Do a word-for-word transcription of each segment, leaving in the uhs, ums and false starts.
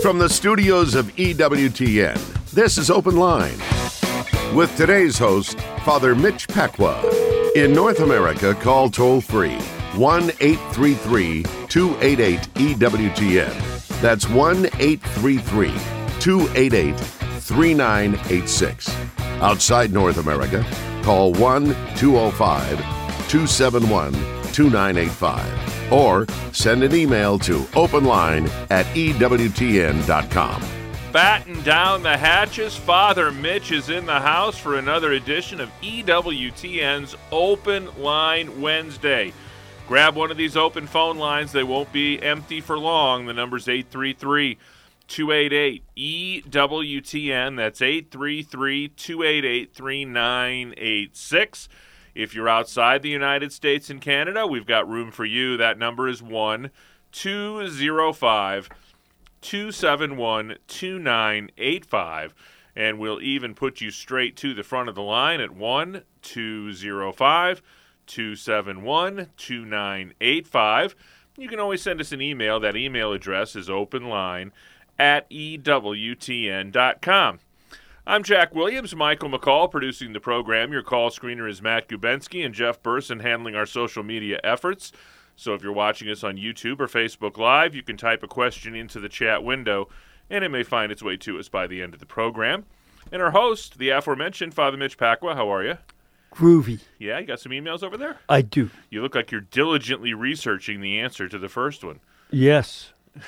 From the studios of E W T N, this is Open Line. With today's host, Father Mitch Pacwa. In North America, call toll-free one eight three three, two eight eight, E W T N. That's one eight three three, two eight eight, three nine eight six. Outside North America, call one two oh five, two seven one, two nine eight five. Or send an email to openline at E W T N dot com. Batten down the hatches. Father Mitch is in the house for another edition of E W T N's Open Line Wednesday. Grab one of these open phone lines. They won't be empty for long. The number's eight three three, two eight eight, E W T N. That's eight three three, two eight eight, three nine eight six. If you're outside the United States and Canada, we've got room for you. That number is one two oh five, two seven one, two nine eight five. And we'll even put you straight to the front of the line at one two oh five, two seven one, two nine eight five. You can always send us an email. That email address is openline at E W T N dot com. I'm Jack Williams, Michael McCall producing the program. Your call screener is Matt Gubensky, and Jeff Burson handling our social media efforts. So if you're watching us on YouTube or Facebook Live, you can type a question into the chat window, and it may find its way to us by the end of the program. And our host, the aforementioned Father Mitch Pacwa, how are you? Groovy. Yeah, you got some emails over there? I do. You look like you're diligently researching the answer to the first one. Yes.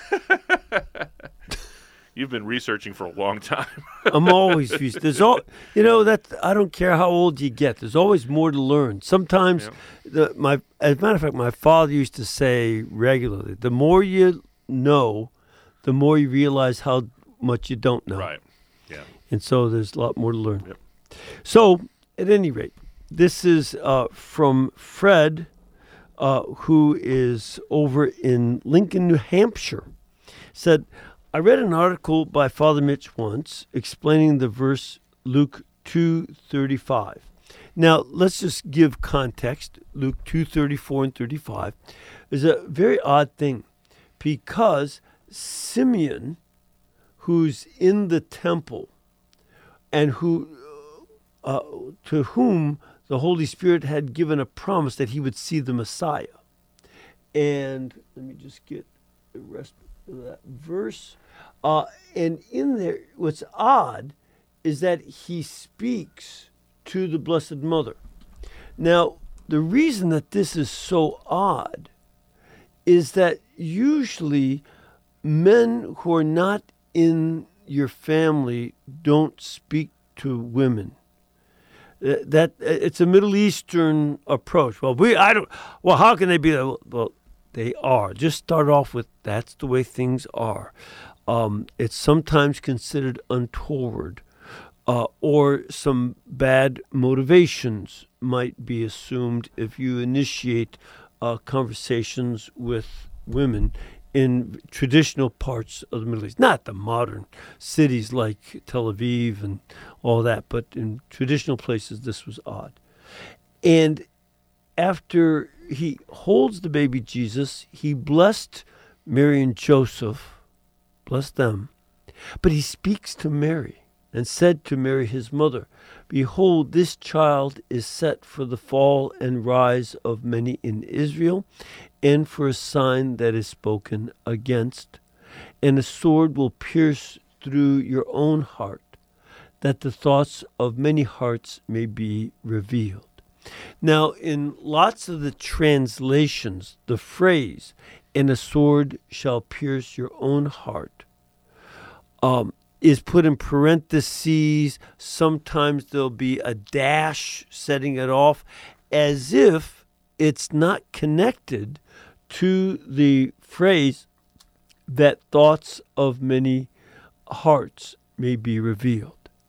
You've been researching for a long time. I'm always there's all you know that I don't care how old you get. There's always more to learn. Sometimes, Yep. the my as a matter of fact, my father used to say regularly, the more you know, the more you realize how much you don't know. Right. Yeah. And so there's a lot more to learn. Yep. So at any rate, this is uh, from Fred, uh, who is over in Lincoln, New Hampshire. Said, I read an article by Father Mitch once explaining the verse Luke two thirty-five. Now, let's just give context. Luke two thirty-four and thirty-five is a very odd thing because Simeon, who's in the temple and who uh, to whom the Holy Spirit had given a promise that he would see the Messiah. And let me just get the rest of that verse. Uh, and in there, what's odd is that he speaks to the Blessed Mother. Now, the reason that this is so odd is that usually men who are not in your family don't speak to women. Uh, that uh, it's a Middle Eastern approach. Well, we I don't. Well, how can they be that? Well, they are. Just start off with that's the way things are. Um, it's sometimes considered untoward, uh, or some bad motivations might be assumed if you initiate uh, conversations with women in traditional parts of the Middle East. Not the modern cities like Tel Aviv and all that, but in traditional places, this was odd. And after he holds the baby Jesus, he blessed Mary and Joseph, bless them. But he speaks to Mary and said to Mary, his mother, behold, this child is set for the fall and rise of many in Israel, and for a sign that is spoken against. And a sword will pierce through your own heart, that the thoughts of many hearts may be revealed. Now, in lots of the translations, the phrase, and a sword shall pierce your own heart, um, is put in parentheses. Sometimes there'll be a dash setting it off as if it's not connected to the phrase that thoughts of many hearts may be revealed.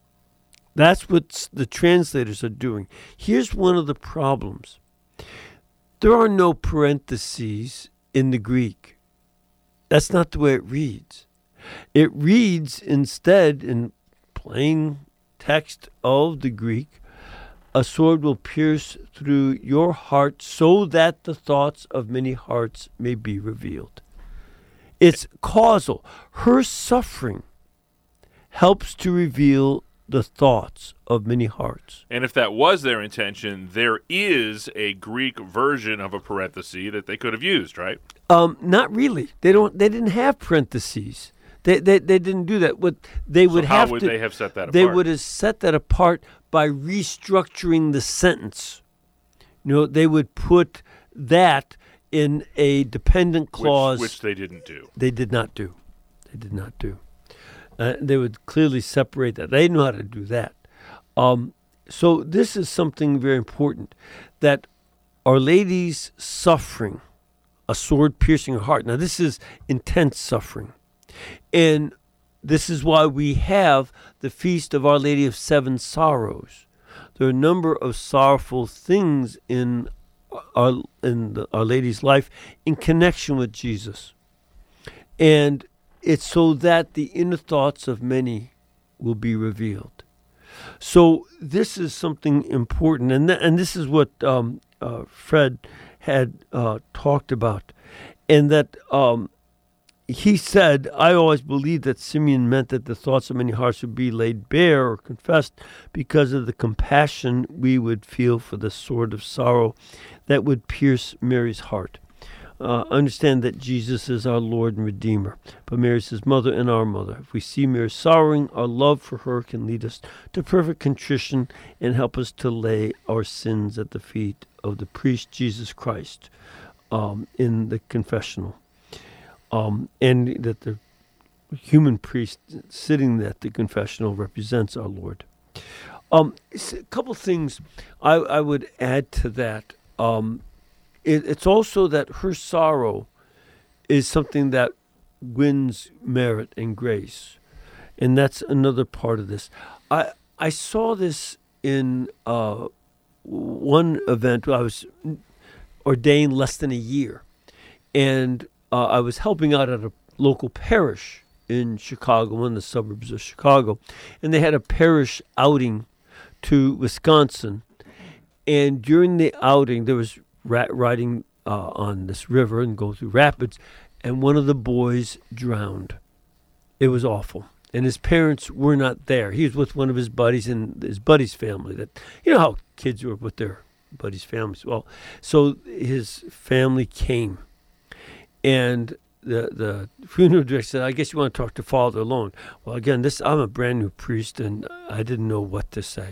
That's what the translators are doing. Here's one of the problems. There are no parentheses in the Greek. That's not the way it reads. It reads instead in plain text of the Greek, a sword will pierce through your heart so that the thoughts of many hearts may be revealed. It's causal. Her suffering helps to reveal the thoughts of many hearts. And if that was their intention, there is a Greek version of a parenthesis that they could have used, right? Um, not really. They don't. They didn't have parentheses. They they, they didn't do that. What they would so how have would to, they have set that apart? They would have set that apart by restructuring the sentence. You know, they would put that in a dependent clause, which, which they didn't do. They did not do. They did not do. Uh, they would clearly separate that. They know how to do that. Um, so this is something very important, that Our Lady's suffering, a sword piercing her heart. Now, this is intense suffering. And this is why we have the Feast of Our Lady of Seven Sorrows. There are a number of sorrowful things in our, in the, Our Lady's life in connection with Jesus. And it's so that the inner thoughts of many will be revealed. So this is something important, and th- and this is what um, uh, Fred had uh, talked about, and that um, he said, I always believed that Simeon meant that the thoughts of many hearts would be laid bare or confessed because of the compassion we would feel for the sword of sorrow that would pierce Mary's heart. Uh, understand that Jesus is our Lord and Redeemer, but Mary is his mother and our mother. If we see Mary sorrowing, our love for her can lead us to perfect contrition and help us to lay our sins at the feet of the priest Jesus Christ um, in the confessional. Um, and that the human priest sitting at the confessional represents our Lord. Um, a couple things I, I would add to that. Um, it, it's also that her sorrow is something that wins merit and grace. And that's another part of this. I I saw this in uh, one event. I was ordained less than a year. And uh, I was helping out at a local parish in Chicago, one of the suburbs of Chicago. And they had a parish outing to Wisconsin. And during the outing, there was rat riding uh, on this river and go through rapids. And one of the boys drowned. It was awful. And his parents were not there. He was with one of his buddies and his buddy's family. That, you know how kids were with their buddies' families. Well, so his family came. And the the funeral director said, I guess you want to talk to Father alone. Well, again, this I'm a brand new priest, and I didn't know what to say.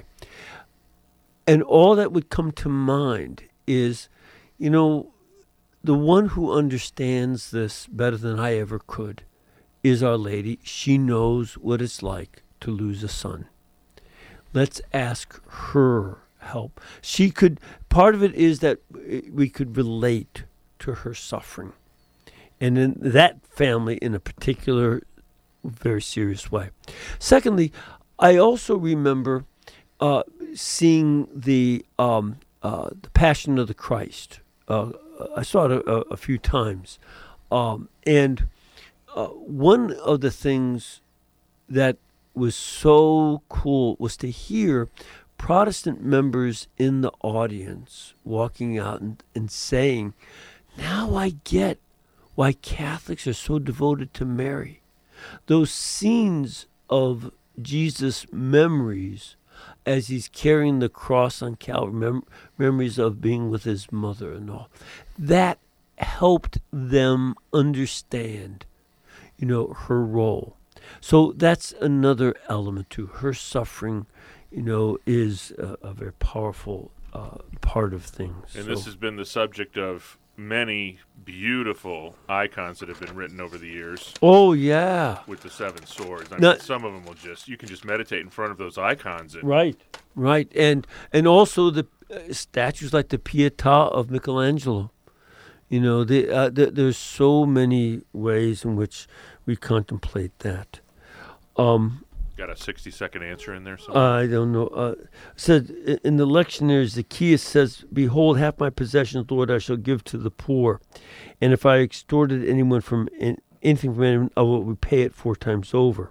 And all that would come to mind is, you know, the one who understands this better than I ever could is Our Lady. She knows what it's like to lose a son. Let's ask her help. She could, part of it is that we could relate to her suffering. And in that family in a particular, very serious way. Secondly, I also remember uh, seeing the um, uh, the Passion of the Christ. Uh, I saw it a, a few times. Um, and uh, one of the things that was so cool was to hear Protestant members in the audience walking out and, and saying, now I get why Catholics are so devoted to Mary. Those scenes of Jesus' memories as he's carrying the cross on Calvary, mem- memories of being with his mother and all, that helped them understand, you know, her role. So that's another element too. Her suffering, you know, is a, a very powerful uh, part of things. And so. This has been the subject of many beautiful icons that have been written over the years. Oh, yeah. With the seven swords. I Now, mean, some of them will just, you can just meditate in front of those icons. And right, right. And and also the uh, statues like the Pietà of Michelangelo. You know, the, uh, the, there's so many ways in which we contemplate that. Um, Got a sixty-second answer in there somewhere? I don't know. Uh, said in the lectionaries, Zacchaeus says, behold, half my possessions, Lord, I shall give to the poor. And if I extorted anyone from in, anything from anyone, I will repay it four times over.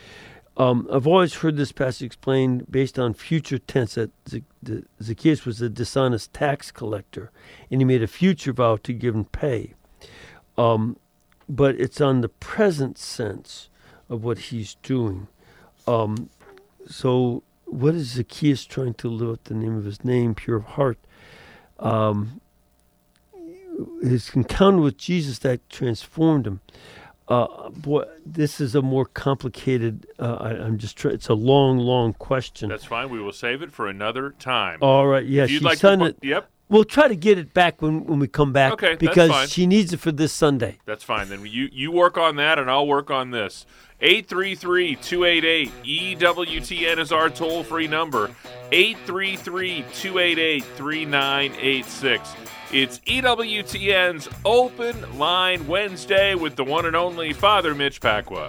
Um, I've always heard this passage explained based on future tense that Z- the, Zacchaeus was a dishonest tax collector, and he made a future vow to give and pay. Um, but it's on the present sense of what he's doing. Um, so what is Zacchaeus trying to live up the name of his name, pure of heart? Um, his encounter with Jesus that transformed him. Uh, boy, this is a more complicated. Uh, I, I'm just. Try, it's a long, long question. That's fine. We will save it for another time. All right. Yeah, if you'd she's like done to, it. Yep. We'll try to get it back when, when we come back. Okay, that's because fine. she needs it for this Sunday. That's fine. Then you you work on that, and I'll work on this. eight three three, two eight eight, E W T N is our toll-free number. eight three three, two eight eight, three nine eight six. It's E W T N's Open Line Wednesday with the one and only Father Mitch Pacwa.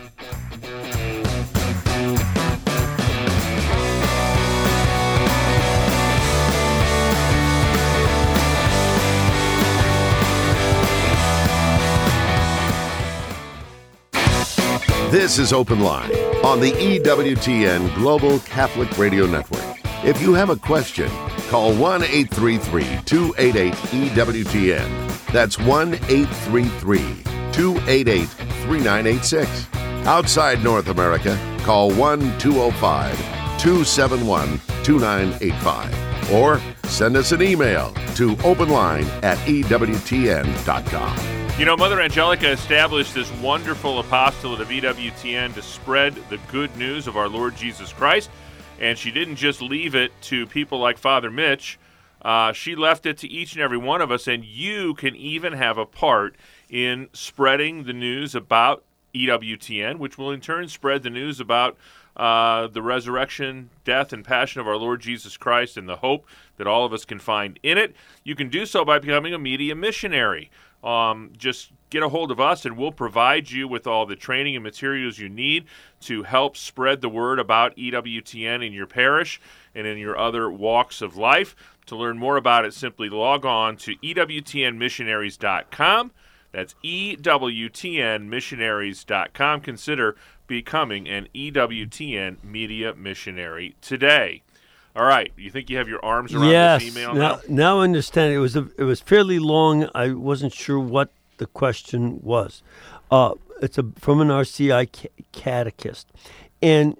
This is Open Line on the E W T N Global Catholic Radio Network. If you have a question, call one eight three three, two eight eight, E W T N. That's one eight three three, two eight eight, three nine eight six. Outside North America, call one two oh five, two seven one, two nine eight five. Or send us an email to openline at E W T N dot com. You know, Mother Angelica established this wonderful apostolate of E W T N to spread the good news of our Lord Jesus Christ. And she didn't just leave it to people like Father Mitch. Uh, she left it to each and every one of us, and you can even have a part in spreading the news about E W T N, which will in turn spread the news about uh, the resurrection, death, and passion of our Lord Jesus Christ and the hope that all of us can find in it. You can do so by becoming a media missionary. Um, just get a hold of us, and we'll provide you with all the training and materials you need to help spread the word about E W T N in your parish and in your other walks of life. To learn more about it, simply log on to E W T N missionaries dot com. That's E W T N missionaries dot com. Consider becoming an E W T N media missionary today. All right, you think you have your arms around yes, this email now? now? Now I understand. It was a, it was fairly long. I wasn't sure what the question was. Uh, it's a from an R C I ca- catechist, and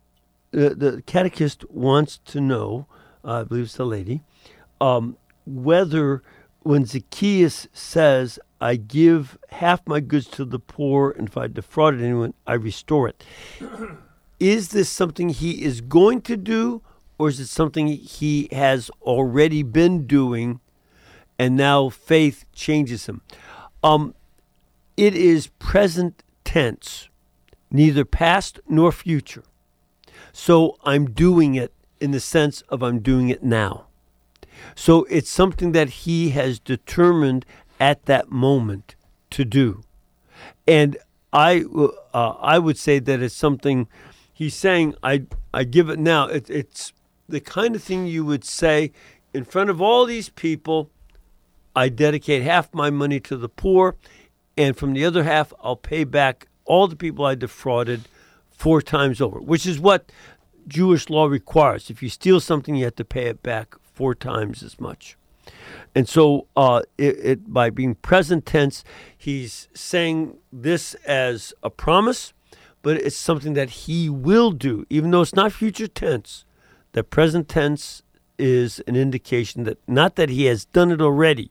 the, the catechist wants to know, uh, I believe it's the lady, um, whether when Zacchaeus says, "I give half my goods to the poor, and if I defrauded anyone, I restore it," is this something he is going to do? Or is it something he has already been doing and now faith changes him? Um, it is present tense, neither past nor future. So I'm doing it in the sense of I'm doing it now. So it's something that he has determined at that moment to do. And I, uh, I would say that it's something he's saying, I, I give it now. It, it's the kind of thing you would say in front of all these people. I dedicate half my money to the poor, and from the other half, I'll pay back all the people I defrauded four times over, which is what Jewish law requires. If you steal something, you have to pay it back four times as much. And so uh, it, it, by being present tense, he's saying this as a promise, but it's something that he will do, even though it's not future tense. The present tense is an indication that not that he has done it already,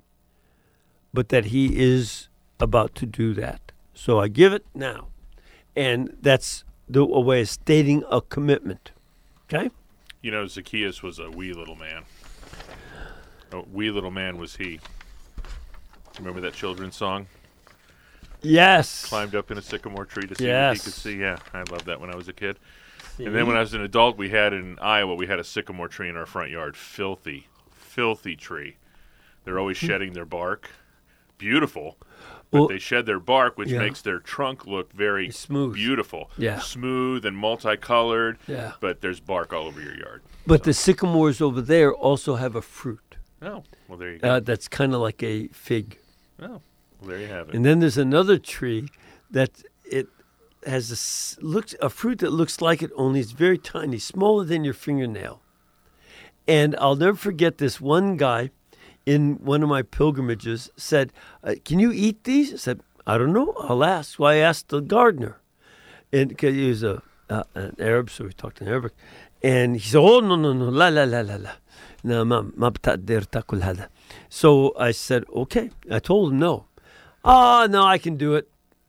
but that he is about to do that. So I give it now. And that's the, a way of stating a commitment. Okay? You know, Zacchaeus was a wee little man. A wee little man was he. Remember that children's song? Yes. Climbed up in a sycamore tree to see yes. what he could see. Yeah, I loved that when I was a kid. And then when I was an adult, we had in Iowa, we had a sycamore tree in our front yard. Filthy, filthy tree. They're always shedding their bark. Beautiful. But Well, they shed their bark, which yeah. makes their trunk look very Smooth. beautiful. Yeah. Smooth and multicolored. Yeah. But there's bark all over your yard. But the sycamores over there also have a fruit. Oh, well, there you go. Uh, that's kind of like a fig. oh, well, there you have it. And then there's another tree that it has a, s- looks, a fruit that looks like it, only it's very tiny, smaller than your fingernail. And I'll never forget this one guy in one of my pilgrimages said, uh, can you eat these? I said, I don't know. I'll ask. So I asked the gardener, and because he was a uh, an Arab, so we talked in Arabic, and he said, "Oh no no no la la la la la, no ma ma بتقدر تاكل هذا." So I said, "Okay." I told him no. Oh no, I can do it.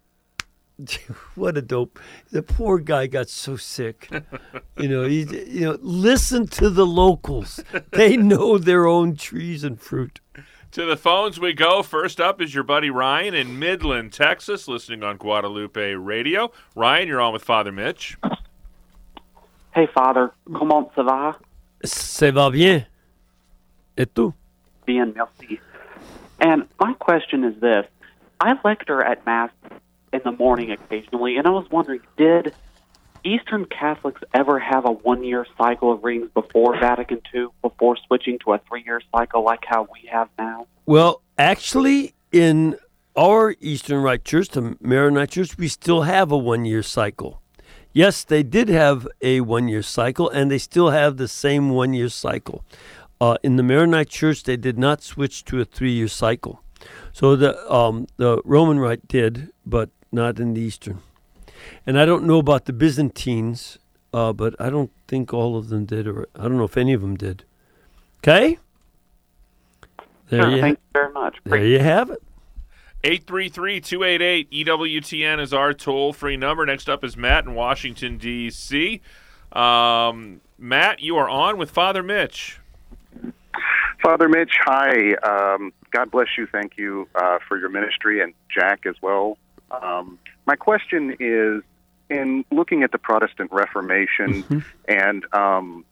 What a dope! The poor guy got so sick. You know, he, you know, listen to the locals. They know their own trees and fruit. To the phones we go. First up is your buddy Ryan in Midland, Texas, listening on Guadalupe Radio. Ryan, you're on with Father Mitch. Hey, Father. Comment ça va? Ça va bien. Et tu? Bien, merci. And my question is this. I lecture at Mass in the morning occasionally, and I was wondering, did Eastern Catholics ever have a one-year cycle of readings before Vatican Two, before switching to a three-year cycle like how we have now? Well, actually, in our Eastern Rite Church, the Maronite Church, we still have a one-year cycle. Yes, they did have a one-year cycle, and they still have the same one-year cycle. Uh, in the Maronite Church, they did not switch to a three-year cycle. So the um, the Roman Rite did, but not in the Eastern. And I don't know about the Byzantines, uh, but I don't think all of them did, or I don't know if any of them did. Okay? There sure, you thank ha- you very much. There you have it. eight three three, two eight eight, E W T N is our toll-free number. Next up is Matt in Washington, D C Um, Matt, you are on with Father Mitch. Father Mitch, hi. Um, God bless you. Thank you uh, for your ministry, and Jack as well. Um, my question is, in looking at the Protestant Reformation mm-hmm. and um,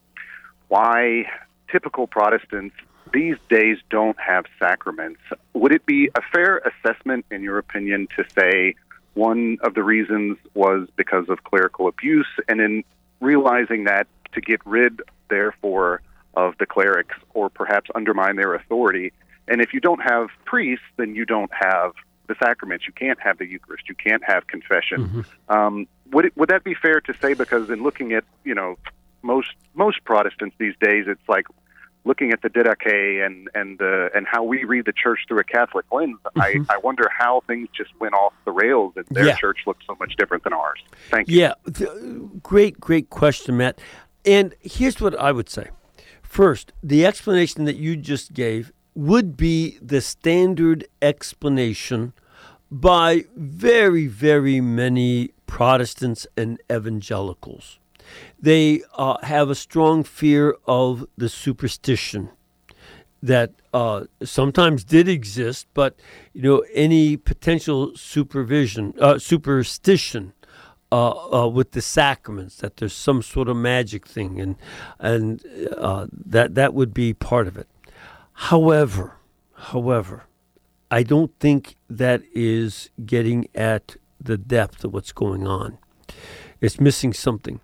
why typical Protestants these days don't have sacraments, would it be a fair assessment, in your opinion, to say one of the reasons was because of clerical abuse, and in realizing that to get rid, therefore, of the clerics or perhaps undermine their authority, and if you don't have priests, then you don't have the sacraments. You can't have the Eucharist. You can't have confession. Mm-hmm. Um, would it, would that be fair to say? Because in looking at you know most most Protestants these days, it's like looking at the Didache and and the and how we read the church through a Catholic lens. Mm-hmm. I, I wonder how things just went off the rails and their yeah. church looks so much different than ours. Thank you. Yeah, great great question, Matt. And here's what I would say. First, the explanation that you just gave would be the standard explanation by very, very many Protestants and evangelicals. They uh, have a strong fear of the superstition that uh, sometimes did exist, but you know any potential supervision, uh, superstition uh, uh, with the sacraments, that there's some sort of magic thing, and and uh, that that would be part of it. However, however, I don't think that is getting at the depth of what's going on. It's missing something.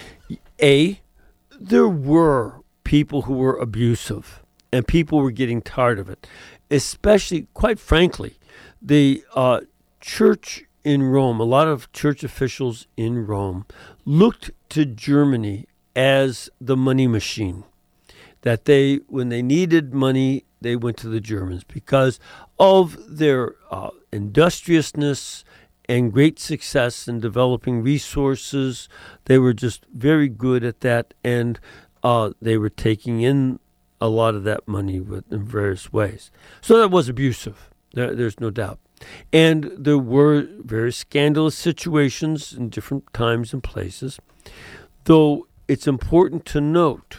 A, there were people who were abusive, and people were getting tired of it. Especially, quite frankly, the uh, church in Rome, a lot of church officials in Rome looked to Germany as the money machine. That they, when they needed money, they went to the Germans because of their uh, industriousness and great success in developing resources. They were just very good at that, and uh, they were taking in a lot of that money with, in various ways. So that was abusive. There, there's no doubt. And there were very scandalous situations in different times and places, though it's important to note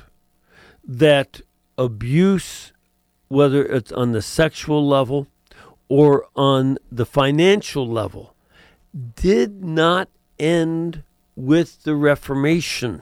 that abuse, whether it's on the sexual level or on the financial level, did not end with the Reformation.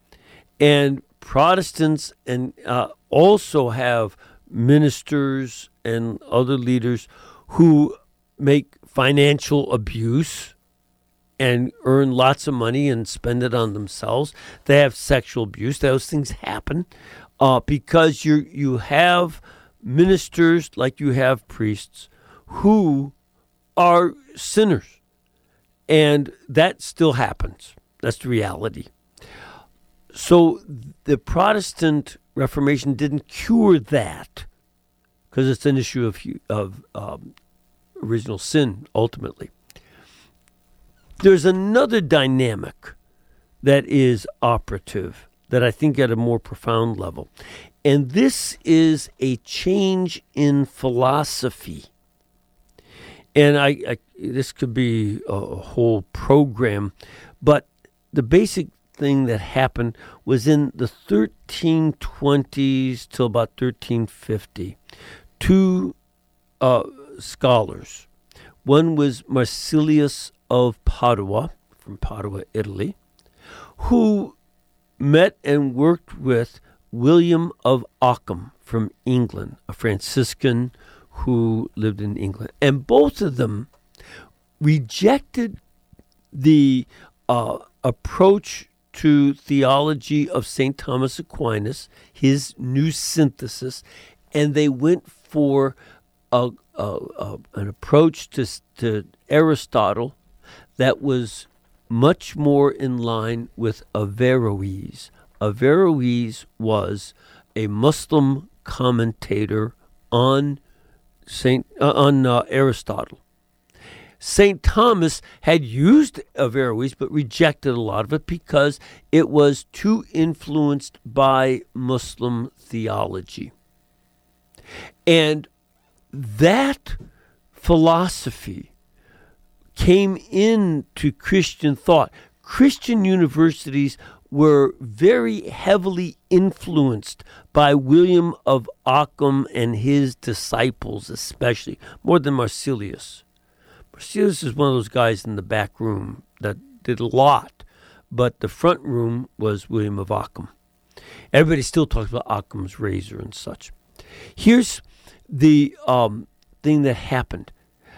And Protestants and uh, also have ministers and other leaders who make financial abuse and earn lots of money and spend it on themselves. They have sexual abuse. Those things happen. Uh, because you you have ministers like you have priests who are sinners, and that still happens. That's the reality. So the Protestant Reformation didn't cure that because it's an issue of of um, original sin ultimately. there's another dynamic that is operative that I think at a more profound level. And this is a change in philosophy. And I, I this could be a whole program, but the basic thing that happened was in the thirteen twenties till about thirteen fifty. Two uh, scholars. One was Marsilius of Padua, from Padua, Italy, who met and worked with William of Ockham from England, a Franciscan who lived in England. And both of them rejected the uh, approach to theology of Saint Thomas Aquinas, his new synthesis, and they went for a, a, a, an approach to, to Aristotle that was much more in line with Averroes. Averroes was a Muslim commentator on Saint uh, on uh, Aristotle. Saint Thomas had used Averroes but rejected a lot of it because it was too influenced by Muslim theology. And that philosophy came into Christian thought. Christian universities were very heavily influenced by William of Ockham and his disciples, especially, more than Marsilius. Marsilius is one of those guys in the back room that did a lot, but the front room was William of Ockham. Everybody still talks about Occam's razor and such. Here's the um, thing that happened.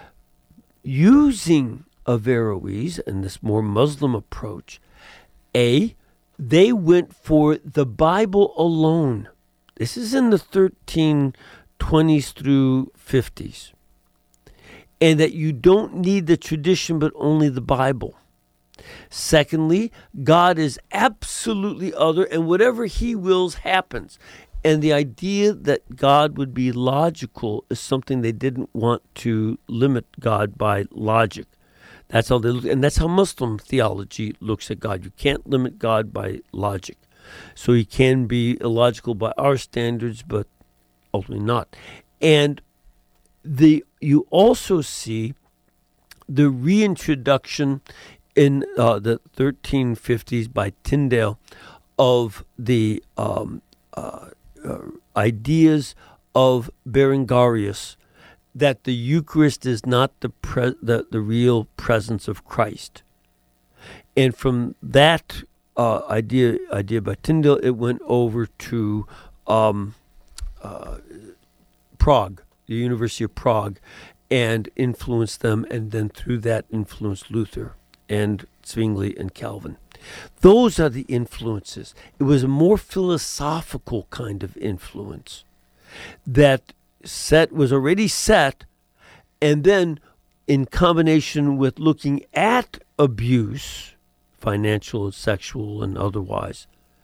Using Averroes and this more Muslim approach, A, they went for the Bible alone. This is in the thirteen twenties through fifties. And that you don't need the tradition, but only the Bible. Secondly, God is absolutely other, and whatever he wills happens. And the idea that God would be logical is something they didn't want to limit God by logic. That's how they look, and that's how Muslim theology looks at God. You can't limit God by logic. So he can be illogical by our standards, but ultimately not. And the you also see the reintroduction in uh, the thirteen fifties by Tyndale of the um, uh, uh, ideas of Berengarius that the Eucharist is not the, pre- the the real presence of Christ. And from that uh, idea idea by Tyndale, it went over to um, uh, Prague, the University of Prague, and influenced them, and then through that influenced Luther and Zwingli and Calvin. Those are the influences. It was a more philosophical kind of influence that set was already set, and then in combination with looking at abuse, financial, sexual, and otherwise,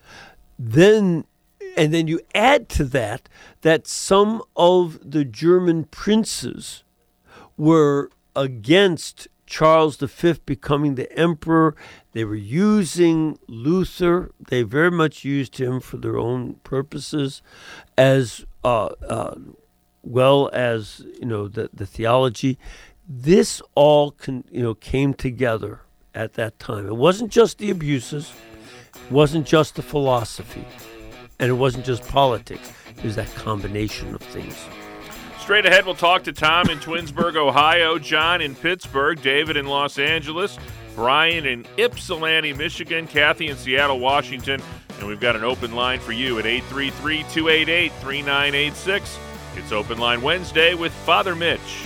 then and then you add to that that some of the German princes were against Charles the Fifth becoming the emperor. They were using Luther. They very much used him for their own purposes, as uh, uh, well as you know the the theology. This all con, you know came together at that time. It wasn't just the abuses. It wasn't just the philosophy. And it wasn't just politics. It was that combination of things. Straight ahead, we'll talk to Tom in Twinsburg, Ohio, John in Pittsburgh, David in Los Angeles, Brian in Ypsilanti, Michigan, Kathy in Seattle, Washington, and we've got an open line for you at eight three three, two eight eight, three nine eight six. It's Open Line Wednesday with Father Mitch.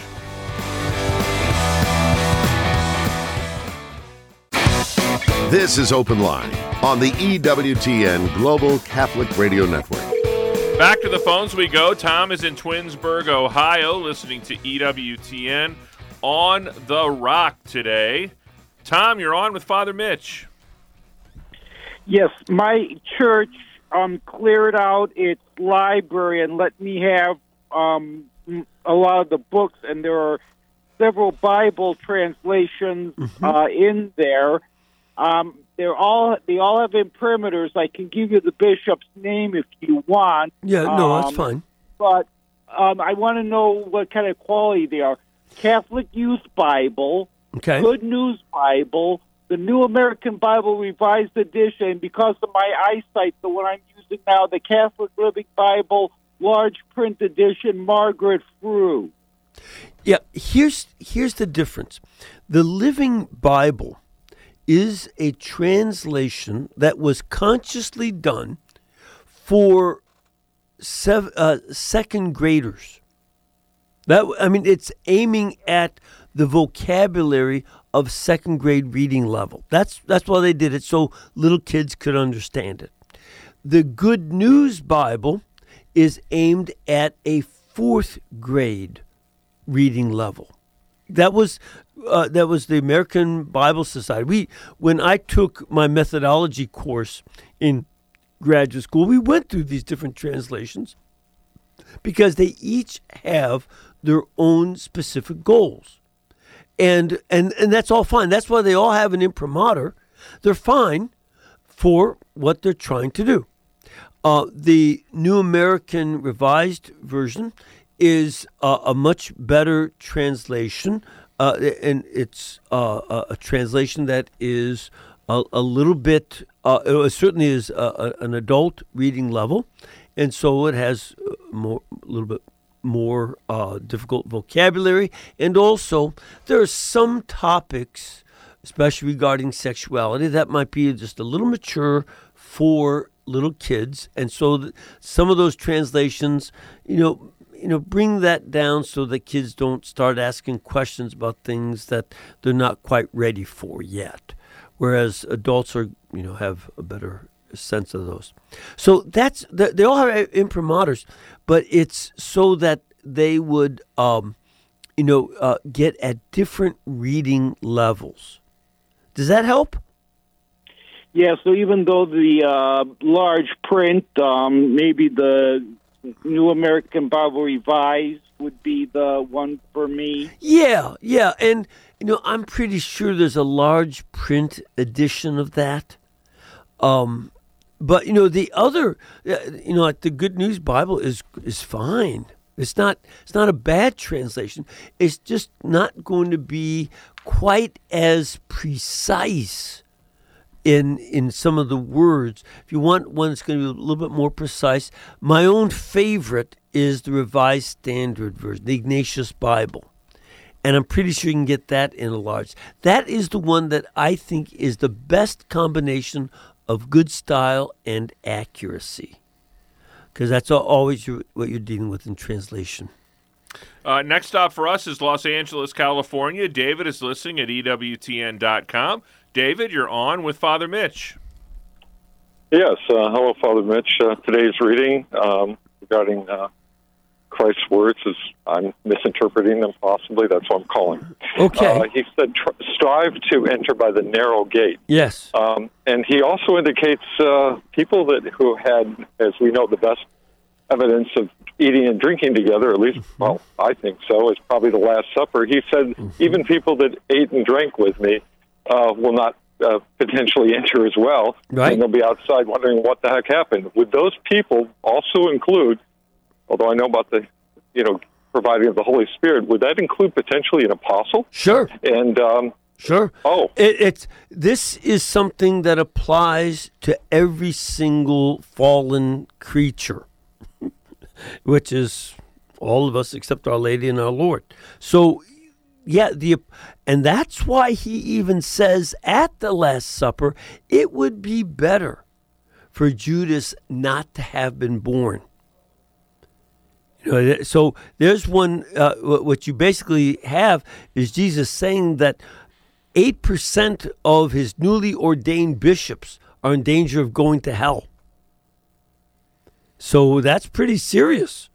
This is Open Line on the E W T N Global Catholic Radio Network. Back to the phones we go. Tom is in Twinsburg, Ohio, listening to E W T N on the Rock today. Tom, you're on with Father Mitch. Yes, my church um, cleared out its library and let me have um, a lot of the books, and there are several Bible translations Mm-hmm. uh, in there. Um, they're all they all have imprimaturs. I can give you the bishop's name if you want. Yeah, no, that's Um, fine. But um, I want to know what kind of quality they are. Catholic Youth Bible, Okay. Good News Bible, the New American Bible Revised Edition. Because of my eyesight, the one I'm using now, the Catholic Living Bible, large print edition, Margaret Frew. Yeah, here's here's the difference. The Living Bible is a translation that was consciously done for sev- uh, second graders. That I mean, it's aiming at the vocabulary of second grade reading level. That's that's why they did it, so little kids could understand it. The Good News Bible is aimed at a fourth grade reading level. That was uh, that was the American Bible Society. We when I took my methodology course in graduate school, we went through these different translations because they each have their own specific goals. And and and that's all fine. That's why they all have an imprimatur. They're fine for what they're trying to do. Uh, the New American Revised Version is uh, a much better translation, uh, and it's uh, a, a translation that is a, a little bit, uh, it certainly is a, a, an adult reading level, and so it has more, a little bit more uh, difficult vocabulary, and also there are some topics, especially regarding sexuality, that might be just a little mature for little kids, and so th- some of those translations, you know, you know, bring that down so that kids don't start asking questions about things that they're not quite ready for yet, whereas adults are, you know, have a better sense of those. So that's they all have imprimaturs, but it's so that they would, um, you know, uh, get at different reading levels. Does that help? Yeah, so even though the uh, large print, um, maybe the New American Bible Revised would be the one for me. Yeah, yeah, and you know, I'm pretty sure there's a large print edition of that. Um, but you know, the other, you know, like the Good News Bible is is fine. It's not it's not a bad translation. It's just not going to be quite as precise in in some of the words. If you want one that's going to be a little bit more precise, my own favorite is the Revised Standard Version, the Ignatius Bible. And I'm pretty sure you can get that in a large. That is the one that I think is the best combination of good style and accuracy, because that's always your, what you're dealing with in translation. Uh, next stop for us is Los Angeles, California. David is listening at E W T N dot com. David, you're on with Father Mitch. Yes. Uh, hello, Father Mitch. Uh, today's reading um, regarding uh, Christ's words is I'm misinterpreting them possibly. That's what I'm calling. Okay. Uh, he said, tr- strive to enter by the narrow gate. Yes. Um, and he also indicates uh, people that who had, as we know, the best evidence of eating and drinking together, at least, mm-hmm. well, I think so, is probably the Last Supper. He said, mm-hmm. even people that ate and drank with me uh, will not uh, potentially enter as well. Right. And they'll be outside wondering what the heck happened. Would those people also include, although I know about the, you know, providing of the Holy Spirit, would that include potentially an apostle? Sure. And, um, Sure. Oh. It, it's this is something that applies to every single fallen creature, which is all of us except Our Lady and our Lord. So, yeah, the and that's why he even says at the Last Supper, it would be better for Judas not to have been born. You know, so there's one. Uh, what you basically have is Jesus saying that eight percent of his newly ordained bishops are in danger of going to hell. So that's pretty serious.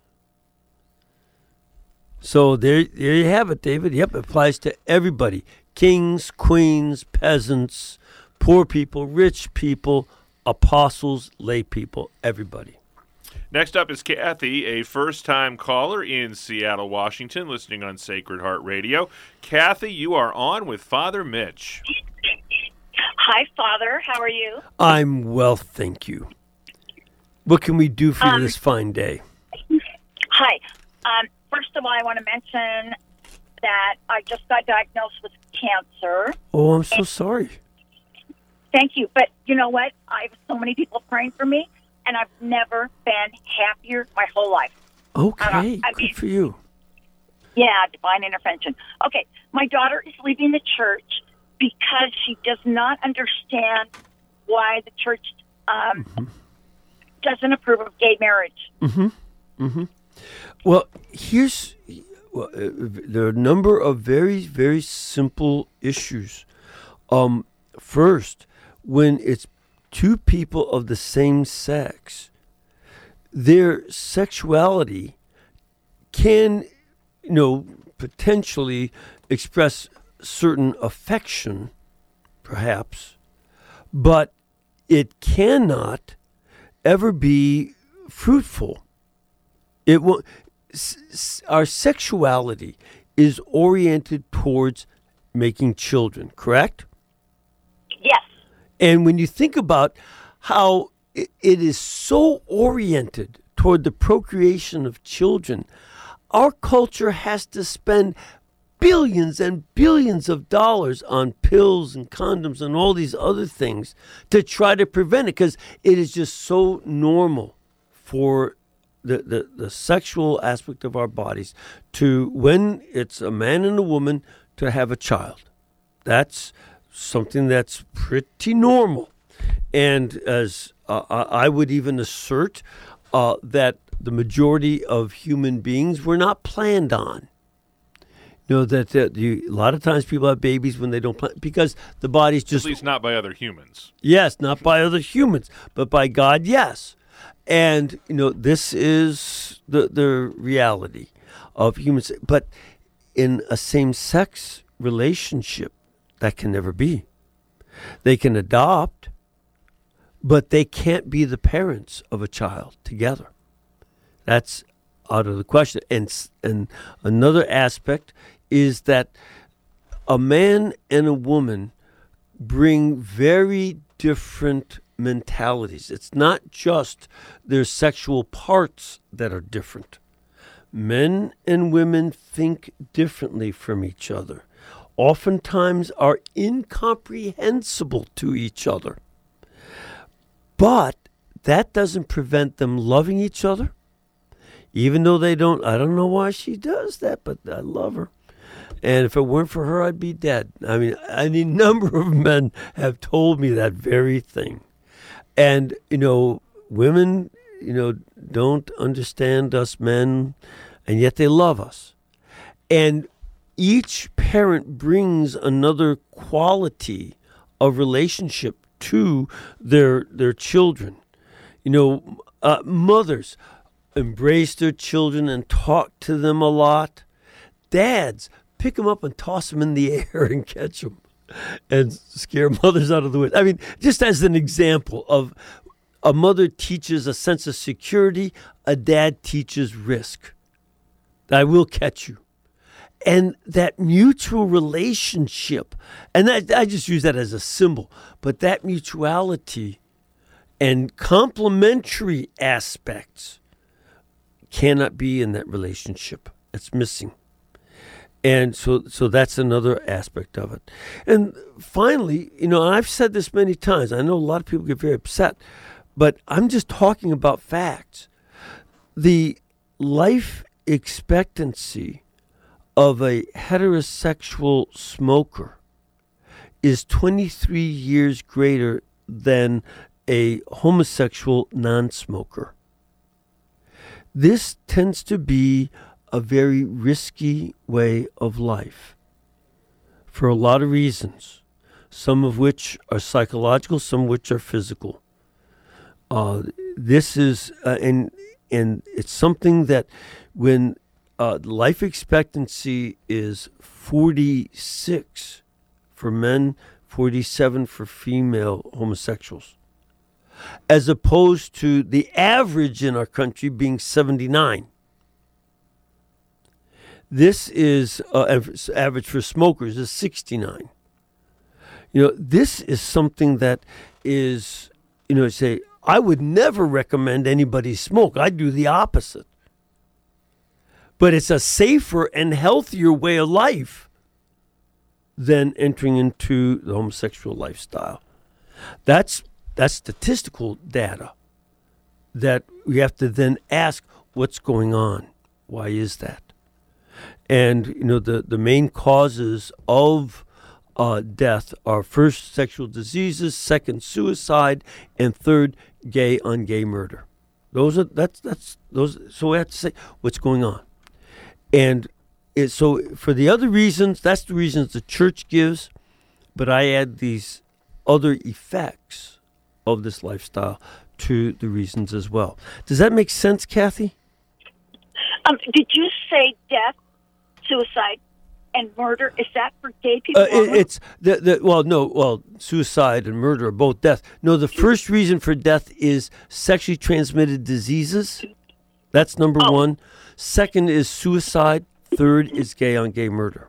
So there, there you have it, David. Yep, it applies to everybody. Kings, queens, peasants, poor people, rich people, apostles, lay people, everybody. Next up is Kathy, a first-time caller in Seattle, Washington, listening on Sacred Heart Radio. Kathy, you are on with Father Mitch. Hi, Father. How are you? I'm well, thank you. What can we do for you Um, this fine day? Hi. Um, first of all, I want to mention that I just got diagnosed with cancer. Oh, I'm so sorry. Thank you. But you know what? I have so many people praying for me, and I've never been happier my whole life. Okay, Uh, I good mean- for you. Yeah, divine intervention. Okay, my daughter is leaving the church because she does not understand why the church um, Mm-hmm. doesn't approve of gay marriage. Well, here's well, uh, there are a number of very, very simple issues. Um, first, when it's two people of the same sex, their sexuality can, you know, potentially express certain affection, perhaps, but it cannot ever be fruitful. It will. S- s- our sexuality is oriented towards making children, correct? Yes. And when you think about how i- it is so oriented toward the procreation of children, our culture has to spend billions and billions of dollars on pills and condoms and all these other things to try to prevent it, because it is just so normal for the, the, the sexual aspect of our bodies to, when it's a man and a woman, to have a child. That's something that's pretty normal. And as uh, I I would even assert uh, that the majority of human beings were not planned on. You know, that, that you, a lot of times people have babies when they don't plan, because the body's just... At least not by other humans. Yes, not by other humans, but by God, yes. And, you know, this is the, the reality of humans. But in a same-sex relationship, that can never be. They can adopt, but they can't be the parents of a child together. That's out of the question. And, s- and another aspect is that a man and a woman bring very different mentalities. It's not just their sexual parts that are different. Men and women think differently from each other, oftentimes are incomprehensible to each other. But that doesn't prevent them loving each other, even though they don't. I don't know why she does that, but I love her. And if it weren't for her, I'd be dead. I mean, any number of men have told me that very thing. And, you know, women, you know, don't understand us men, and yet they love us. And each parent brings another quality of relationship to their their children. You know, uh, mothers embrace their children and talk to them a lot. Dads pick them up and toss them in the air and catch them and scare mothers out of the way. I mean, just as an example of a mother teaches a sense of security, a dad teaches risk. I will catch you. And that mutual relationship, and that, I just use that as a symbol, but that mutuality and complementary aspects cannot be in that relationship. It's missing. And so so that's another aspect of it. And finally, you know, and I've said this many times, I know a lot of people get very upset, but I'm just talking about facts. The life expectancy of a heterosexual smoker is twenty-three years greater than a homosexual non-smoker. This tends to be a very risky way of life for a lot of reasons, some of which are psychological, some of which are physical. Uh, this is, uh, and and it's something that when uh, life expectancy is forty-six for men, forty-seven for female homosexuals. as opposed to the average in our country being seventy-nine. This is uh, average for smokers is sixty-nine. You know, this is something that is, you know, say, I would never recommend anybody smoke. I do the opposite. But it's a safer and healthier way of life than entering into the homosexual lifestyle. That's that's statistical data that we have to then ask, what's going on? Why is that? And, you know, the, the main causes of uh, death are first sexual diseases, second suicide, and third gay on gay murder. Those are that's that's those. So we have to say what's going on, and it, so for the other reasons, that's the reasons the church gives, but I add these other effects of this lifestyle to the reasons as well. Does that make sense, Kathy? Um, did you say death, suicide, and murder? Is that for gay people? Uh, it, it's the, the well, no, well, suicide and murder are both death. No, the first reason for death is sexually transmitted diseases. That's number oh. one. Second is suicide. Third is gay on gay murder.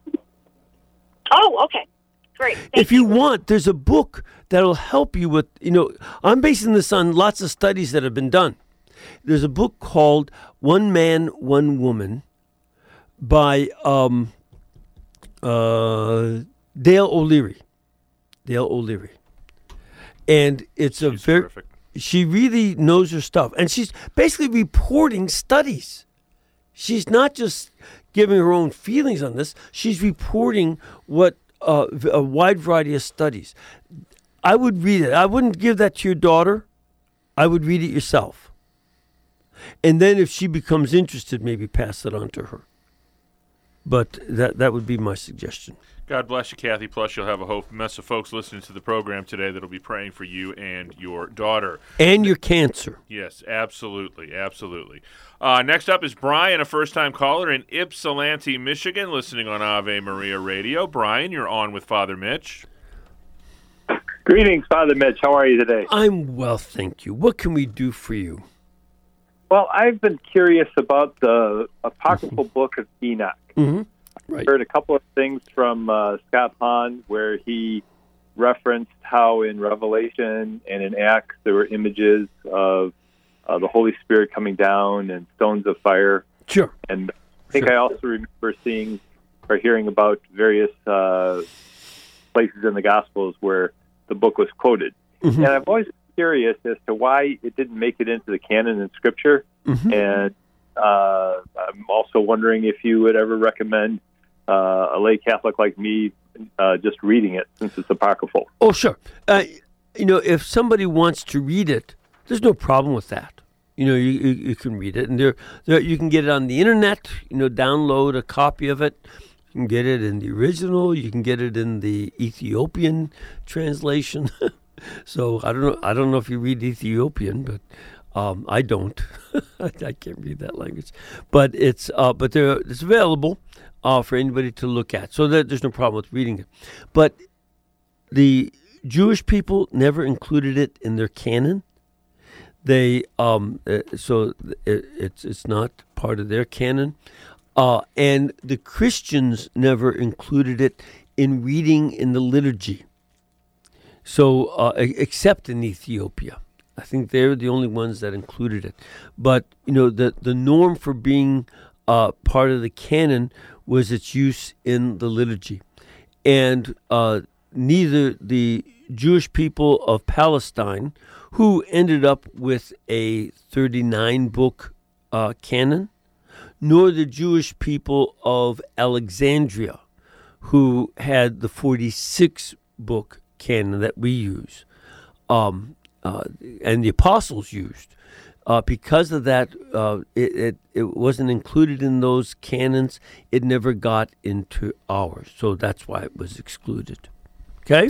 Oh, okay. Great. Thank if you, you want, there's a book that'll help you with, you know, I'm basing this on lots of studies that have been done. There's a book called One Man, One Woman by um, uh, Dale O'Leary. Dale O'Leary. And it's a She's very, terrific. She really knows her stuff. And she's basically reporting studies. She's not just giving her own feelings on this. She's reporting what uh, a wide variety of studies. I would read it. I wouldn't give that to your daughter. I would read it yourself. And then if she becomes interested, maybe pass it on to her. But that that would be my suggestion. God bless you, Kathy. Plus, you'll have a whole mess of folks listening to the program today that'll be praying for you and your daughter. And your cancer. Yes, absolutely, absolutely. Uh, next up is Brian, a first-time caller in Ypsilanti, Michigan, listening on Ave Maria Radio. Brian, you're on with Father Mitch. Greetings, Father Mitch. How are you today? I'm well, thank you. What can we do for you? Well, I've been curious about the apocryphal mm-hmm. book of Enoch. Mm-hmm. Right. I heard a couple of things from uh, Scott Hahn where he referenced how in Revelation and in Acts there were images of uh, the Holy Spirit coming down and stones of fire. Sure. And I think sure. I also remember seeing or hearing about various uh, places in the Gospels where the book was quoted. Mm-hmm. And I've always been curious as to why it didn't make it into the canon in Scripture. Mm-hmm. And uh, I'm also wondering if you would ever recommend uh, a lay Catholic like me uh, just reading it since it's apocryphal. Oh, sure. Uh, you know, if somebody wants to read it, there's no problem with that. You know, you, you, you can read it, and there, there you can get it on the internet. You know, download a copy of it. You can get it in the original. You can get it in the Ethiopian translation. So I don't know. I don't know if you read Ethiopian, but um, I don't. I can't read that language. But it's uh, but there it's available uh, for anybody to look at. So that there's no problem with reading it. But the Jewish people never included it in their canon. They um, uh, so it, it's it's not part of their canon, uh, and the Christians never included it in reading in the liturgy. So, uh, except in Ethiopia, I think they're the only ones that included it. But you know, the the norm for being uh, part of the canon was its use in the liturgy, and uh, neither the Jewish people of Palestine, who ended up with a thirty-nine book uh, canon, nor the Jewish people of Alexandria, who had the forty-six book canon that we use, um, uh, and the apostles used. Uh, because of that, uh, it, it it wasn't included in those canons. It never got into ours, so that's why it was excluded. Okay?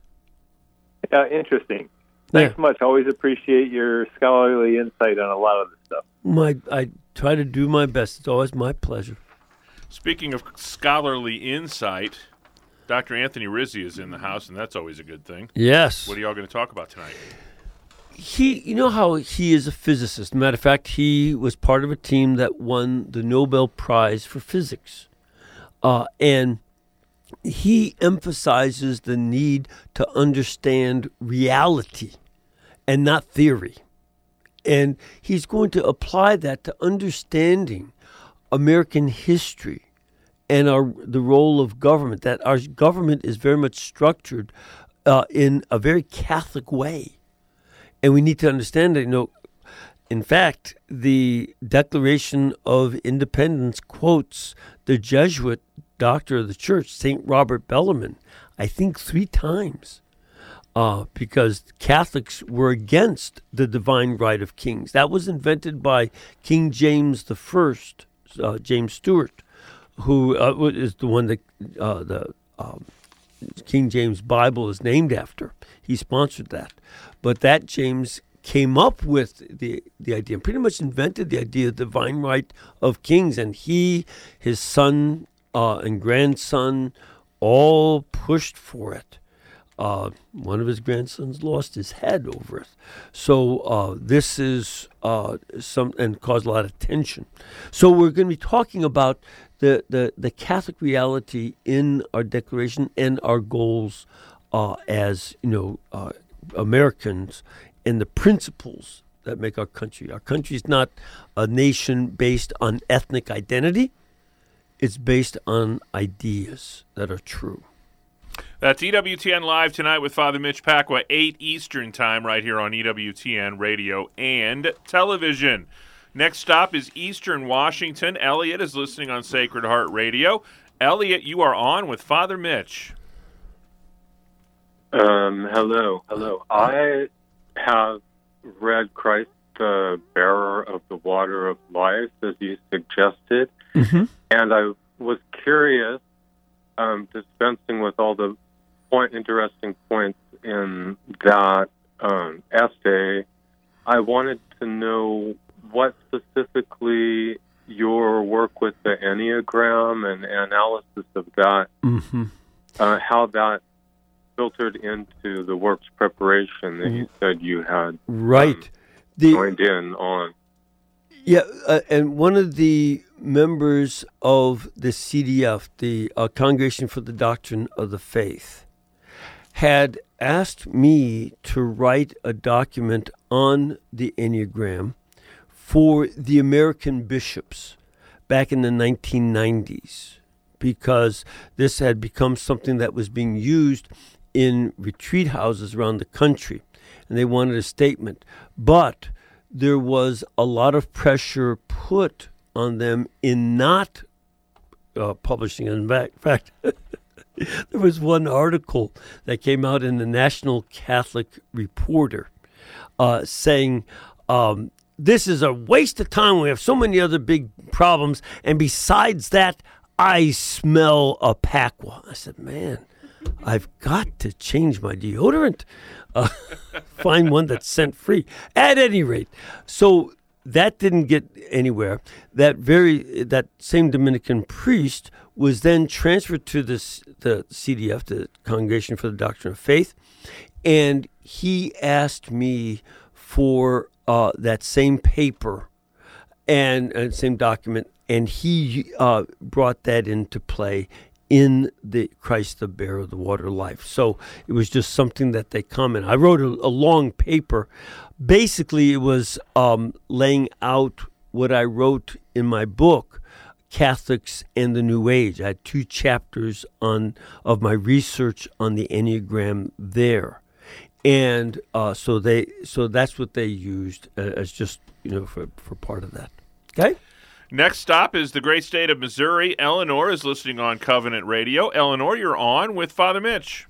Yeah, interesting. Thanks yeah. much. Always appreciate your scholarly insight on a lot of this stuff. My, I try to do my best. It's always my pleasure. Speaking of scholarly insight, Doctor Anthony Rizzi is in the house, and that's always a good thing. Yes. What are y'all going to talk about tonight? he, you know how he is a physicist. Matter of fact, he was part of a team that won the Nobel Prize for Physics. Uh, and he emphasizes the need to understand reality and not theory. And he's going to apply that to understanding American history and our the role of government, that our government is very much structured uh, in a very Catholic way. And we need to understand that, you know, in fact, the Declaration of Independence quotes the Jesuit doctor of the church, Saint Robert Bellarmine, I think three times. Uh, because Catholics were against the divine right of kings. That was invented by King James the First, uh, James Stewart, who uh, is the one that uh, the um, King James Bible is named after. He sponsored that. But that James came up with the, the idea, pretty much invented the idea of the divine right of kings. And he, his son uh, and grandson all pushed for it. Uh, one of his grandsons lost his head over it. So uh, this is uh, some and caused a lot of tension. So we're going to be talking about the, the, the Catholic reality in our declaration and our goals uh, as you know uh, Americans and the principles that make our country. Our country is not a nation based on ethnic identity. It's based on ideas that are true. That's E W T N Live tonight with Father Mitch Pacwa, eight Eastern Time, right here on E W T N Radio and Television. Next stop is Eastern Washington. Elliot is listening on Sacred Heart Radio. Elliot, you are on with Father Mitch. Um, hello, hello. I have read Christ, the bearer of the water of life, as you suggested, mm-hmm. and I was curious, um, dispensing with all the point, interesting points in that um, essay, I wanted to know what specifically your work with the Enneagram and analysis of that, mm-hmm. uh, how that filtered into the work's preparation that you said you had right. um, the, joined in on. Yeah, uh, and one of the members of the C D F, the uh, Congregation for the Doctrine of the Faith, had asked me to write a document on the Enneagram for the American bishops back in the nineteen nineties, because this had become something that was being used in retreat houses around the country, and they wanted a statement. But there was a lot of pressure put on them in not uh, publishing it. In fact, there was one article that came out in the National Catholic Reporter uh, saying, um, this is a waste of time. We have so many other big problems. And besides that, I smell a Pacwa. I said, man, I've got to change my deodorant. Uh, find one that's scent free. At any rate, so that didn't get anywhere. That very that same Dominican priest was then transferred to this, the C D F, the Congregation for the Doctrine of Faith, and he asked me for uh, that same paper and, and same document, and he uh, brought that into play in the Christ the Bearer of the Water of Life. So it was just something that they commented. I wrote a, a long paper. Basically, it was um, laying out what I wrote in my book, Catholics and the New Age. I had two chapters on of my research on the Enneagram there. And uh, so they, so that's what they used as just, you know, for, for part of that. Okay? Next stop is the great state of Missouri. Eleanor is listening on Covenant Radio. Eleanor, you're on with Father Mitch.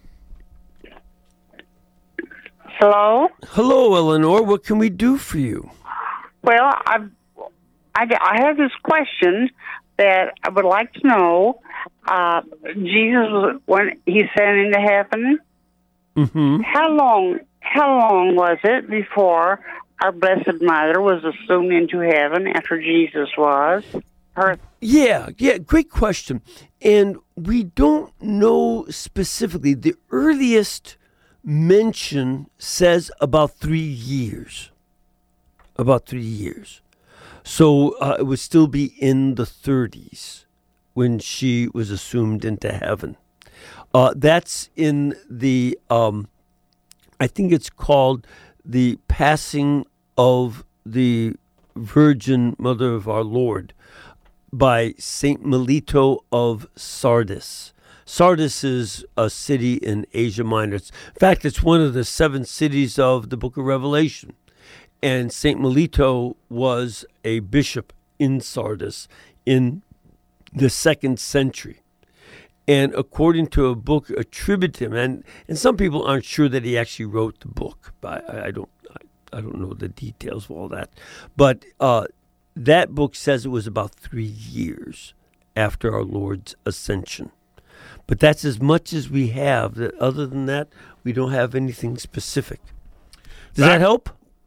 Hello? Hello, Eleanor. What can we do for you? Well, I've, I, I have this question that I would like to know. Uh, Jesus, when he sent into heaven, mm-hmm. how long, how long was it before our Blessed Mother was assumed into heaven after Jesus was? Her. Yeah, yeah, great question. And we don't know specifically. The earliest mention says about three years. About three years. So uh, it would still be in the thirties when she was assumed into heaven. Uh, that's in the, um, I think it's called the Passing of the Virgin Mother of our Lord by Saint Melito of Sardis. Sardis is a city in Asia Minor. It's, in fact, it's one of the seven cities of the Book of Revelation. And Saint Melito was a bishop in Sardis in the second century. And according to a book attributed to him, and, and some people aren't sure that he actually wrote the book, but I, I don't I, I don't know the details of all that. But uh, that book says it was about three years after our Lord's ascension. But that's as much as we have. Other than that, we don't have anything specific. Does that help?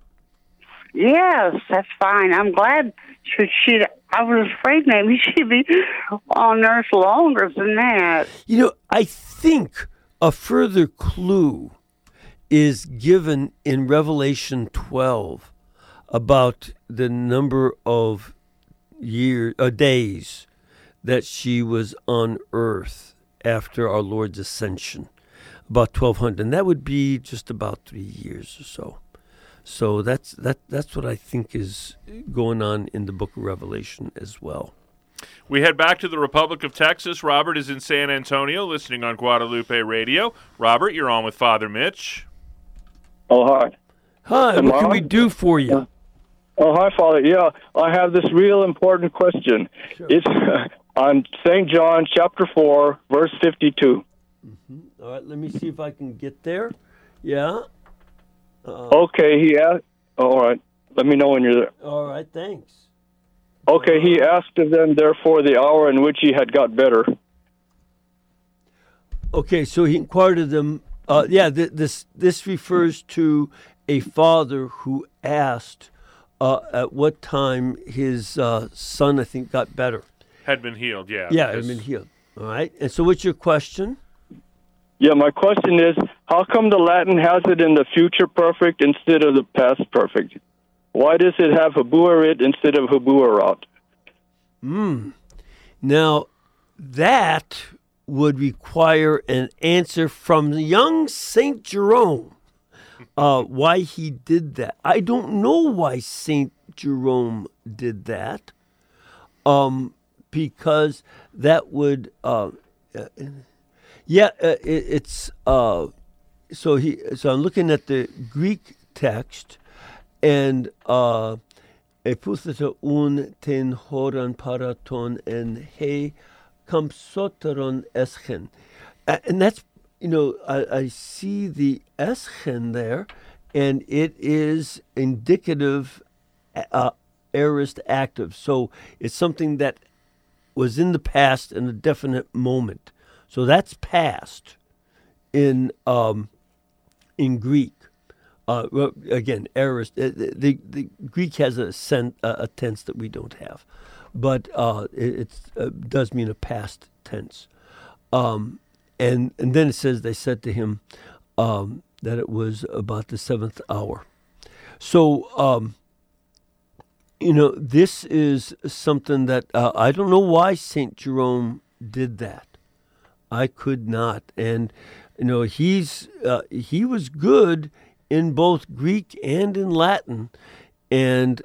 Yes, that's fine. I'm glad she, she I was afraid maybe she'd be on Earth longer than that. You know, I think a further clue is given in Revelation twelve about the number of years, uh, days that she was on Earth after our Lord's ascension, about twelve hundred. And that would be just about three years or so. So that's that. That's what I think is going on in the book of Revelation as well. We head back to the Republic of Texas. Robert is in San Antonio listening on Guadalupe Radio. Robert, you're on with Father Mitch. Oh, hi. Hi, Am what I can on? we do for you? Uh, oh, hi, Father. Yeah, I have this real important question. Sure. It's on Saint John chapter four, verse fifty-two. Mm-hmm. All right, let me see if I can get there. Yeah. Uh, Okay, he asked. All right, let me know when you're there. all right, thanks. Okay, he asked of them, therefore, the hour in which he had got better. Okay, so he inquired of them. Uh, yeah, th- this this refers to a father who asked uh, at what time his uh, son, I think, got better. Had been healed, yeah. Yeah, had because- been healed. All right, and so what's your question? Yeah, my question is, how come the Latin has it in the future perfect instead of the past perfect? Why does it have habuerit instead of habuerat? Hmm. Now, that would require an answer from the young Saint Jerome, uh, why he did that. I don't know why Saint Jerome did that, um, because that would, uh, uh, yeah, uh, it, it's, uh, so he, so I'm looking at the Greek text, and uh, Epútheta un ten horan paraton en he campsoteron eschen. And that's, you know, I, I see the eschen there, and it is indicative uh, aorist active. So it's something that was in the past in a definite moment. So that's past in um, in Greek. Uh, well, again, aorist. Uh, the, the the Greek has a sen, uh, a tense that we don't have, but uh, it it's, uh, does mean a past tense. Um, and and then it says they said to him um, that it was about the seventh hour. So um, you know, this is something that uh, I don't know why Saint Jerome did that. I could not, and you know, he's uh, he was good in both Greek and in Latin, and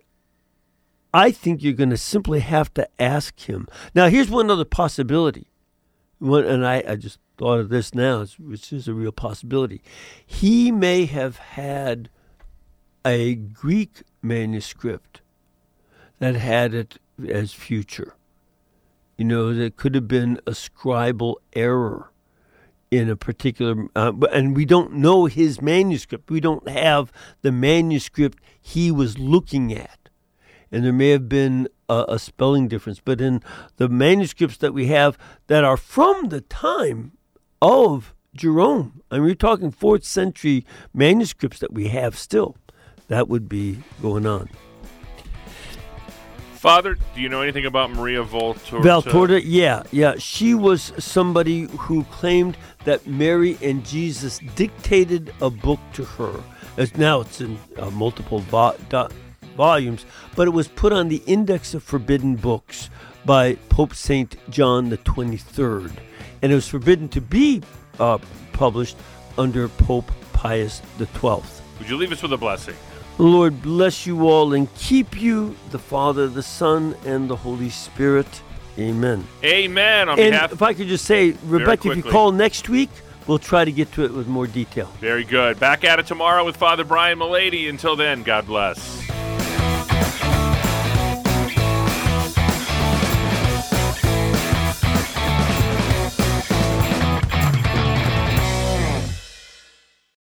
I think you're going to simply have to ask him. Now, here's one other possibility, one, and I, I just thought of this now, which is a real possibility. He may have had a Greek manuscript that had it as future. You know, there could have been a scribal error in a particular, uh, and we don't know his manuscript. We don't have the manuscript he was looking at. And there may have been a, a spelling difference. But in the manuscripts that we have that are from the time of Jerome, I mean, we're talking fourth century manuscripts that we have still, that would be going on. Father, do you know anything about Maria Valtorta? Valtorta, yeah, yeah. She was somebody who claimed that Mary and Jesus dictated a book to her. As now it's in uh, multiple vo- do- volumes, but it was put on the Index of Forbidden Books by Pope Saint John the twenty-third. And it was forbidden to be uh, published under Pope Pius the twelfth. Would you leave us with a blessing? The Lord bless you all and keep you, the Father, the Son, and the Holy Spirit. Amen. Amen. On and behalf, if I could just say, Rebecca, if you call next week, we'll try to get to it with more detail. Very good. Back at it tomorrow with Father Brian Mullady. Until then, God bless.